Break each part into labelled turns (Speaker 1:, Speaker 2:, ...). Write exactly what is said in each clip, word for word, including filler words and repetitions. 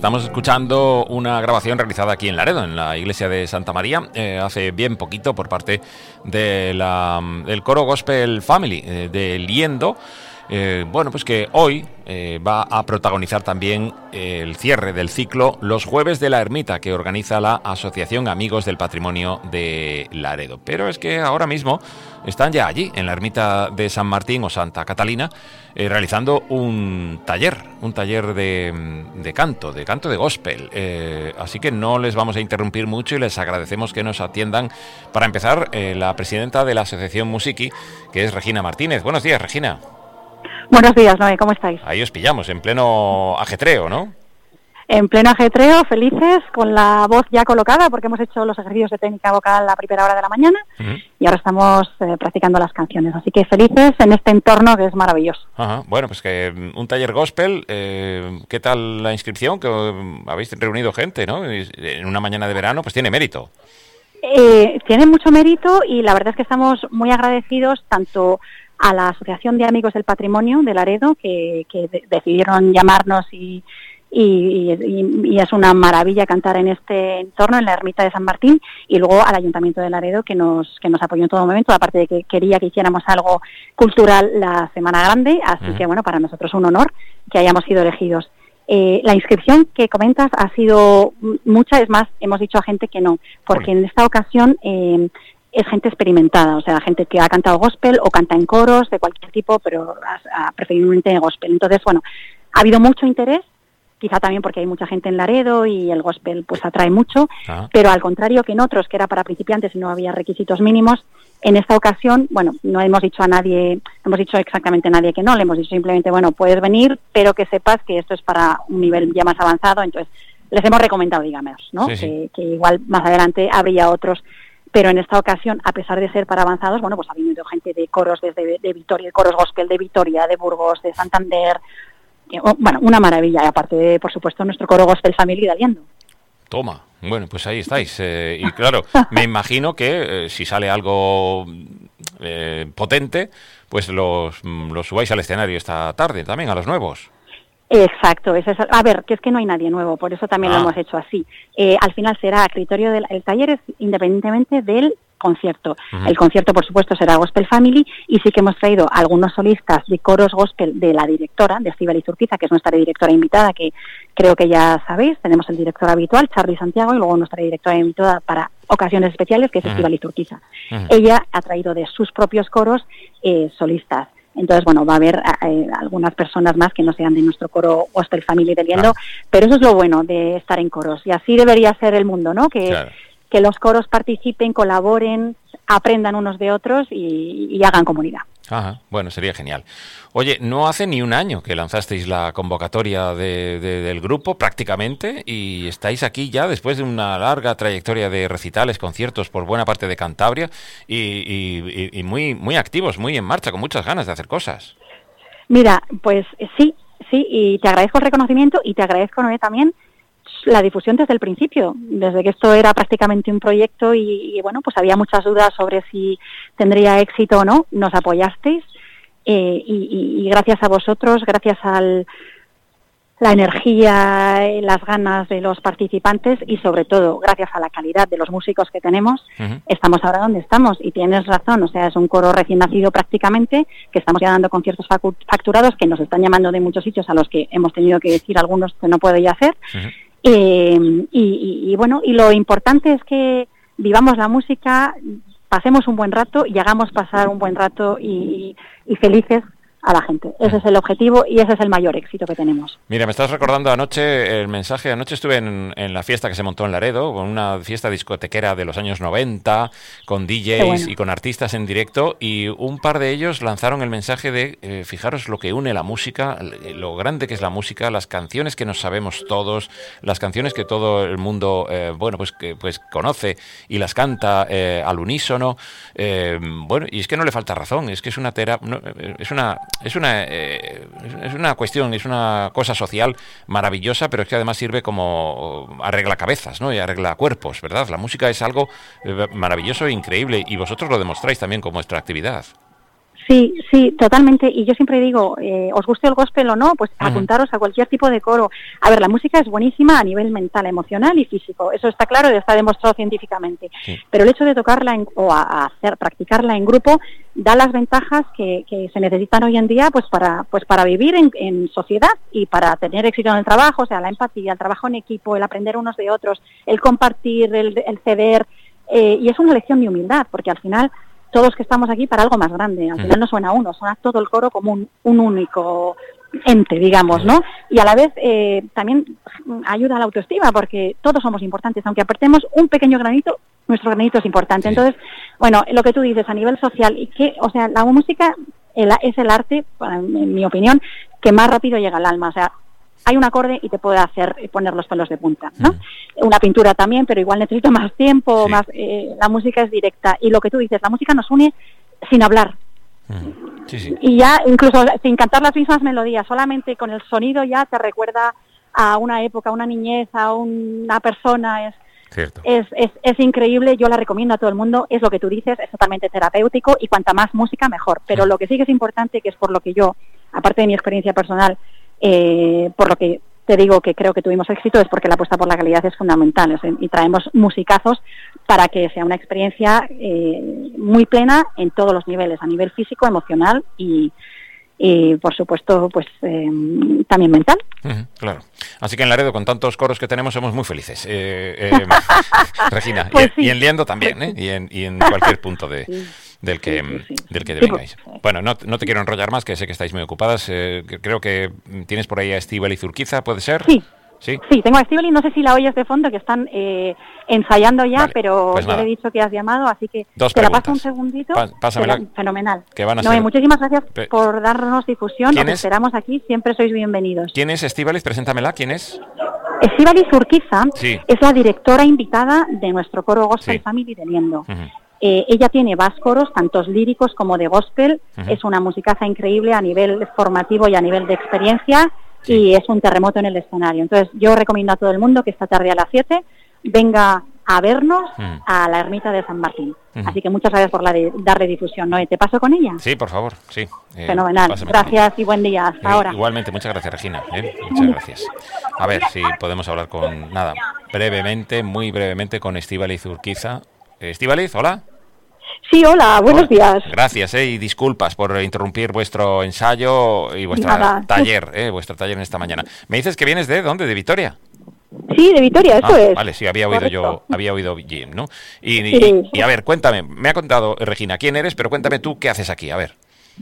Speaker 1: estamos escuchando una grabación realizada aquí en Laredo, en la iglesia de Santa María, eh, hace bien poquito por parte de la, del coro Gospel Family eh, de Liendo. Eh, bueno, pues que hoy eh, va a protagonizar también eh, el cierre del ciclo Los Jueves de la Ermita, que organiza la Asociación Amigos del Patrimonio de Laredo. Pero es que ahora mismo están ya allí, en la ermita de San Martín o Santa Catalina, eh, realizando un taller, un taller de, de canto, de canto de gospel. Eh, así que no les vamos a interrumpir mucho y les agradecemos que nos atiendan. Para empezar, eh, la presidenta de la Asociación Musiqui, que es Regina Martínez. Buenos días, Regina.
Speaker 2: Buenos días, Noé, ¿cómo estáis?
Speaker 1: Ahí os pillamos, en pleno ajetreo, ¿no?
Speaker 2: En pleno ajetreo, felices, con la voz ya colocada, porque hemos hecho los ejercicios de técnica vocal a primera hora de la mañana, uh-huh. y ahora estamos eh, practicando las canciones. Así que felices en este entorno que es maravilloso.
Speaker 1: Ajá. Bueno, pues que un taller gospel, eh, ¿qué tal la inscripción? Que eh, habéis reunido gente, ¿no? En una mañana de verano, pues tiene mérito.
Speaker 2: Eh, tiene mucho mérito y la verdad es que estamos muy agradecidos tanto a la Asociación de Amigos del Patrimonio de Laredo, que, que de, decidieron llamarnos y, y, y, y es una maravilla cantar en este entorno, en la ermita de San Martín, y luego al Ayuntamiento de Laredo, que nos que nos apoyó en todo momento, aparte de que quería que hiciéramos algo cultural la Semana Grande, así uh-huh. que bueno, para nosotros un honor que hayamos sido elegidos. Eh, la inscripción que comentas ha sido mucha, es más, hemos dicho a gente que no, porque en esta ocasión eh, es gente experimentada, o sea, gente que ha cantado gospel o canta en coros de cualquier tipo, pero ha, ha preferiblemente gospel. Entonces, bueno, ha habido mucho interés, quizá también porque hay mucha gente en Laredo y el gospel pues atrae mucho, ah. pero al contrario que en otros, que era para principiantes y no había requisitos mínimos, en esta ocasión, bueno, no hemos dicho a nadie, no hemos dicho exactamente a nadie que no, le hemos dicho simplemente, bueno, puedes venir, pero que sepas que esto es para un nivel ya más avanzado, entonces les hemos recomendado, digamos, ¿no? Sí, sí. Que, que igual más adelante habría otros. Pero en esta ocasión, a pesar de ser para avanzados, bueno, pues ha venido gente de coros desde de Vitoria, de coros gospel de Vitoria, de Burgos, de Santander, bueno, una maravilla, y aparte de, por supuesto, nuestro coro Gospel Family de Aliendo.
Speaker 1: Toma, bueno, pues ahí estáis. Eh, y claro, me imagino que eh, si sale algo eh, potente, pues los, los subáis al escenario esta tarde también, a los nuevos.
Speaker 2: Exacto, es eso. A ver, que es que no hay nadie nuevo, por eso también ah. lo hemos hecho así. Eh, al final será a criterio del el taller, es independientemente del concierto. Uh-huh. El concierto, por supuesto, será Gospel Family, y sí que hemos traído algunos solistas de coros gospel de la directora, de Estíbaliz Urquiza, que es nuestra directora invitada, que creo que ya sabéis. Tenemos el director habitual, Charly Santiago, y luego nuestra directora invitada para ocasiones especiales, que es uh-huh. Estíbaliz Urquiza. Uh-huh. Ella ha traído de sus propios coros eh, solistas. Entonces, bueno, va a haber eh, algunas personas más que no sean de nuestro coro Gospel Family de Liendo, ah. pero eso es lo bueno de estar en coros, y así debería ser el mundo, ¿no? Que, claro. que los coros participen, colaboren, aprendan unos de otros y, y hagan comunidad.
Speaker 1: Ajá, bueno, sería genial. Oye, no hace ni un año que lanzasteis la convocatoria de, de, del grupo, prácticamente, y estáis aquí ya después de una larga trayectoria de recitales, conciertos por buena parte de Cantabria, y, y, y muy, muy activos, muy en marcha, con muchas ganas de hacer cosas.
Speaker 2: Mira, pues sí, sí, y te agradezco el reconocimiento, y te agradezco, Noé, también la difusión desde el principio, desde que esto era prácticamente un proyecto y, y bueno, pues había muchas dudas sobre si tendría éxito o no. Nos apoyasteis eh, y, y, y gracias a vosotros, gracias a la energía, las ganas de los participantes y sobre todo gracias a la calidad de los músicos que tenemos, uh-huh. estamos ahora donde estamos. Y tienes razón, o sea, es un coro recién nacido prácticamente, que estamos ya dando conciertos facturados, que nos están llamando de muchos sitios a los que hemos tenido que decir algunos que no puedo ya hacer. Uh-huh. Eh, y, y, y bueno, y lo importante es que vivamos la música, pasemos un buen rato y hagamos pasar un buen rato y, y felices a la gente. Ese es el objetivo y ese es el mayor éxito que tenemos.
Speaker 1: Mira, me estás recordando anoche el mensaje. Anoche estuve en, en la fiesta que se montó en Laredo, con una fiesta discotequera de los años noventa, con D Js bueno. y con artistas en directo, y un par de ellos lanzaron el mensaje de eh, fijaros lo que une la música, lo grande que es la música, las canciones que nos sabemos todos, las canciones que todo el mundo eh, bueno pues que pues conoce y las canta eh, al unísono. Eh, bueno, y es que no le falta razón, es que es una tera, no, es una Es una, eh, es una cuestión, es una cosa social maravillosa, pero es que además sirve como arregla cabezas, ¿no? Y arregla cuerpos, ¿verdad? La música es algo maravilloso e increíble, y vosotros lo demostráis también con vuestra actividad.
Speaker 2: Sí, sí, totalmente. Y yo siempre digo, eh, os guste el gospel o no, pues uh-huh. apuntaros a cualquier tipo de coro. A ver, la música es buenísima a nivel mental, emocional y físico. Eso está claro y está demostrado científicamente. Sí. Pero el hecho de tocarla en, o a, a hacer, practicarla en grupo da las ventajas que, que se necesitan hoy en día, pues para, pues para vivir en, en sociedad y para tener éxito en el trabajo. O sea, la empatía, el trabajo en equipo, el aprender unos de otros, el compartir, el, el ceder. Eh, y es una lección de humildad, porque al final todos que estamos aquí para algo más grande. Al final no suena uno, suena todo el coro como un, un único ente, digamos, ¿no? Y a la vez eh, también ayuda a la autoestima, porque todos somos importantes. Aunque aportemos un pequeño granito, nuestro granito es importante. Sí. Entonces, bueno, lo que tú dices a nivel social, y que, o sea, la música el, es el arte, en mi opinión, que más rápido llega al alma. O sea, hay un acorde y te puede hacer poner los pelos de punta, ¿no? Mm. Una pintura también, pero igual necesito más tiempo, sí. más eh, la música es directa. Y lo que tú dices, la música nos une sin hablar. Mm. Sí, sí. Y ya, incluso sin cantar las mismas melodías, solamente con el sonido ya te recuerda a una época, a una niñez, a una persona. Es, Cierto. Es, es, es increíble, yo la recomiendo a todo el mundo. Es lo que tú dices, es totalmente terapéutico y cuanta más música, mejor. Pero mm. lo que sí que es importante, que es por lo que yo, aparte de mi experiencia personal, Eh, por lo que te digo que creo que tuvimos éxito, es porque la apuesta por la calidad es fundamental, es, y traemos musicazos para que sea una experiencia eh, muy plena en todos los niveles, a nivel físico, emocional y, y por supuesto, pues eh, también mental.
Speaker 1: Uh-huh, claro. Así que en Laredo, con tantos coros que tenemos, somos muy felices. Eh, eh, Regina, pues y, sí. y en Liendo también, ¿eh? y, en, y en cualquier punto de... Sí. del que sí, sí, sí. del que vengáis. Sí, bueno, no, no te quiero enrollar más, que sé que estáis muy ocupadas. Eh, creo que tienes por ahí a Estíbaliz Urquiza, ¿puede ser?
Speaker 2: Sí. Sí, sí, tengo a Estíbaliz, no sé si la oyes de fondo, que están eh, ensayando ya, vale, pero pues yo le he dicho que has llamado, así que
Speaker 1: Dos
Speaker 2: te
Speaker 1: preguntas.
Speaker 2: la paso un segundito.
Speaker 1: Pa- pásamela.
Speaker 2: Fenomenal.
Speaker 1: Que van a
Speaker 2: no,
Speaker 1: ser...
Speaker 2: muchísimas gracias
Speaker 1: Pe-
Speaker 2: por darnos difusión, os
Speaker 1: es?
Speaker 2: esperamos aquí, siempre sois bienvenidos.
Speaker 1: ¿Quién es Estíbaliz? Preséntamela, ¿quién es?
Speaker 2: Estíbaliz Urquiza
Speaker 1: sí.
Speaker 2: es la directora invitada de nuestro coro Gospel
Speaker 1: sí.
Speaker 2: Family de Liendo.
Speaker 1: Uh-huh.
Speaker 2: Eh, ella tiene más coros, tantos líricos como de gospel. Uh-huh. Es una musicaza increíble a nivel formativo y a nivel de experiencia, sí. y es un terremoto en el escenario. Entonces yo recomiendo a todo el mundo que esta tarde a las siete venga a vernos uh-huh. a la ermita de San Martín. Uh-huh. Así que muchas gracias por la de, darle difusión. ¿No? ¿Te paso con ella?
Speaker 1: Sí, por favor, sí.
Speaker 2: Eh, Fenomenal. Gracias y buen día. Hasta
Speaker 1: eh,
Speaker 2: ahora.
Speaker 1: Igualmente, muchas gracias, Regina. ¿eh? Muchas gracias. A ver si podemos hablar con, nada, brevemente, muy brevemente, con Estíbaliz Urquiza. Estíbaliz, hola.
Speaker 3: Sí, hola, buenos hola. días.
Speaker 1: Gracias, eh, y disculpas por interrumpir vuestro ensayo y vuestro Nada. taller, eh, vuestro taller en esta mañana. ¿Me dices que vienes de dónde? ¿De Vitoria?
Speaker 3: Sí, de Vitoria, eso
Speaker 1: ah,
Speaker 3: es.
Speaker 1: Vale, sí, había oído Correcto. yo, había oído Jim, ¿no? Y, y, sí. y, y a ver, cuéntame, me ha contado Regina quién eres, pero cuéntame tú qué haces aquí, a ver.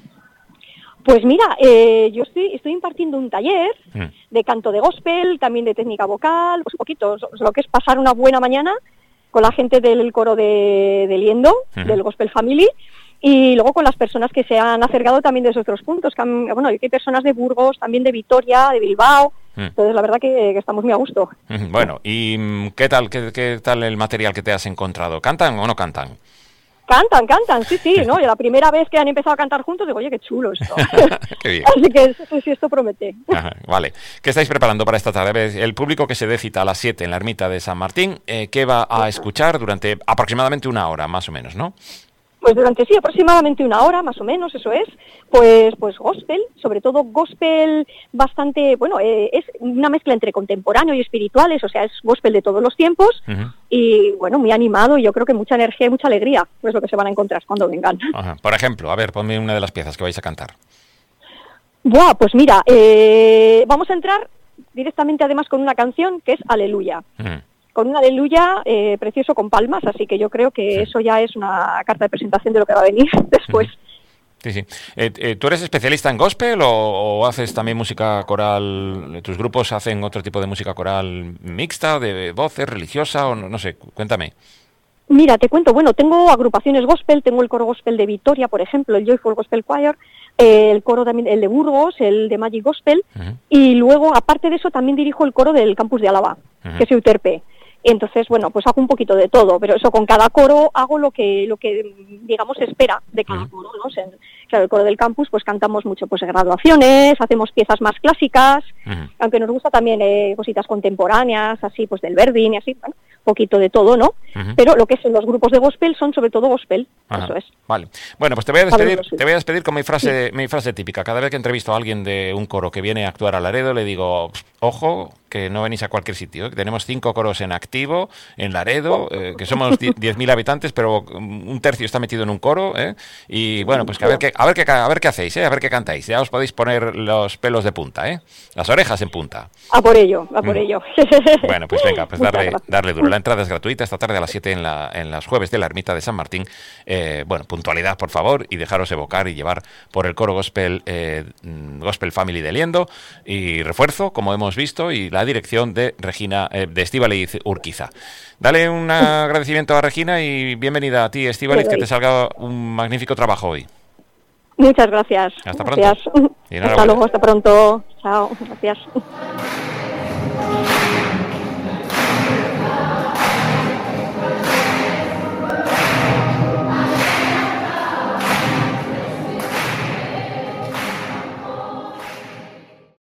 Speaker 3: Pues mira, eh, yo estoy, estoy impartiendo un taller mm. de canto de gospel, también de técnica vocal, pues un poquito, lo que es pasar una buena mañana con la gente del coro de, de Liendo, uh-huh. del Gospel Family, y luego con las personas que se han acercado también de esos otros puntos. Que han, bueno, hay personas de Burgos, también de Vitoria, de Bilbao, uh-huh. entonces la verdad que, que estamos muy a gusto.
Speaker 1: Uh-huh. Bueno, ¿y qué tal, qué, qué tal el material que te has encontrado? ¿Cantan o no cantan?
Speaker 3: Cantan, cantan, sí, sí, ¿no? Y la primera vez que han empezado a cantar juntos, digo, oye, qué chulo esto.
Speaker 1: Qué bien.
Speaker 3: Así que sí, sí, esto promete.
Speaker 1: Ajá, vale. ¿Qué estáis preparando para esta tarde? El público que se dé cita a las siete en la ermita de San Martín, eh, ¿qué va a escuchar durante aproximadamente una hora, más o menos, no?
Speaker 3: Pues durante, sí, aproximadamente una hora, más o menos, eso es, pues pues gospel, sobre todo gospel bastante, bueno, eh, es una mezcla entre contemporáneo y espirituales, o sea, es gospel de todos los tiempos, uh-huh. y bueno, muy animado, y yo creo que mucha energía y mucha alegría, pues lo que se van a encontrar cuando vengan.
Speaker 1: Ajá. Por ejemplo, a ver, ponme una de las piezas que vais a cantar.
Speaker 3: Buah, pues mira, eh, vamos a entrar directamente además con una canción que es Aleluya. Uh-huh. Con un aleluya eh, precioso con palmas, así que yo creo que sí. eso ya es una carta de presentación de lo que va a venir después.
Speaker 1: Sí, sí. Eh, eh, ¿Tú eres especialista en gospel o, o haces también música coral? ¿Tus grupos hacen otro tipo de música coral mixta, de voces, religiosa o no, no sé? Cuéntame.
Speaker 3: Mira, te cuento, bueno, tengo agrupaciones gospel, tengo el coro gospel de Vitoria, por ejemplo, el Joyful Gospel Choir, eh, el coro también, el de Burgos, el de Magic Gospel, uh-huh. y luego, aparte de eso, también dirijo el coro del campus de Álava, uh-huh. que es Euterpe. Entonces, bueno, pues hago un poquito de todo, pero eso con cada coro hago lo que, lo que digamos, se espera de cada uh-huh. coro, ¿no? O sea, claro, el coro del campus, pues cantamos mucho, pues, graduaciones, hacemos piezas más clásicas, uh-huh. aunque nos gusta también eh, cositas contemporáneas, así, pues, del Verdín y así, bueno, poquito de todo, ¿no?
Speaker 1: Uh-huh.
Speaker 3: Pero lo que son los grupos de gospel son sobre todo gospel,
Speaker 1: Ajá.
Speaker 3: eso es.
Speaker 1: Vale. Bueno, pues te voy a despedir,
Speaker 3: sí.
Speaker 1: te voy a despedir con mi frase, sí. mi frase típica. Cada vez que entrevisto a alguien de un coro que viene a actuar a Laredo, le digo, ojo, que no venís a cualquier sitio, ¿eh? Que tenemos cinco coros en activo, en Laredo, eh, que somos diez mil habitantes, pero un tercio está metido en un coro, ¿eh? Y bueno, pues que a ver qué, a ver qué, a ver qué hacéis, ¿eh? A ver qué cantáis. Ya os podéis poner los pelos de punta, ¿eh? Las orejas en punta.
Speaker 3: A por ello, a por
Speaker 1: mm.
Speaker 3: ello.
Speaker 1: Bueno, pues venga, pues darle, darle duro. La entrada es gratuita esta tarde a las siete en, la, en las jueves de la Ermita de San Martín. Eh, bueno, puntualidad, por favor, y dejaros evocar y llevar por el coro gospel, eh, Gospel Family de Liendo, y refuerzo, como hemos visto, y la dirección de Regina, eh, de Estíbaliz Urquiza. Dale un agradecimiento a Regina y bienvenida a ti, Estíbaliz, que te salga un magnífico trabajo hoy.
Speaker 3: Muchas gracias.
Speaker 1: Hasta
Speaker 3: gracias.
Speaker 1: pronto.
Speaker 3: Hasta luego, hasta pronto. Chao, gracias.